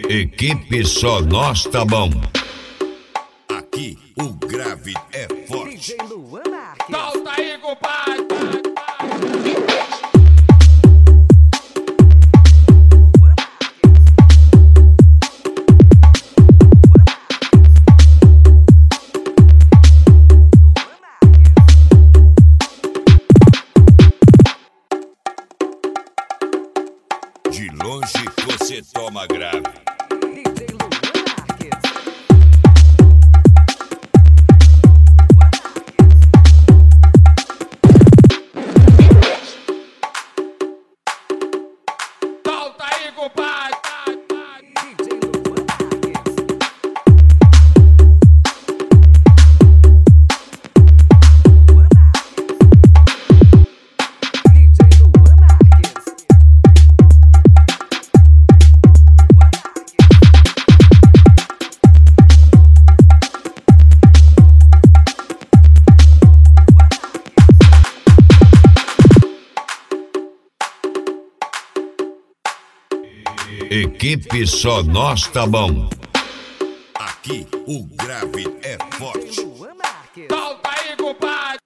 Equipe Só Nós Tá Bom. Aqui o grave é forte. DJ Luan Marques. Solta aí, compadre! De longe você toma grave. DJ Luan Marques. Solta aí, compadre! DJ Luan Marques. Luan Marques. DJ Luan Marques. Luan Marques. Equipe Só Nós Tá Bom. Aqui o grave é forte. Luan Marques. Solta aí, compadre!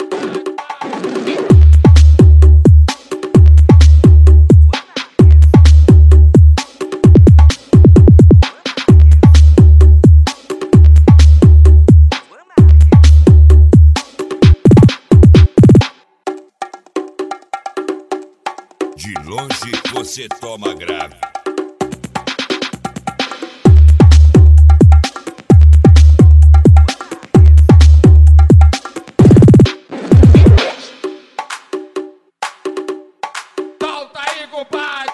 Luan Marques. De longe você toma grave. Solta aí, compadre!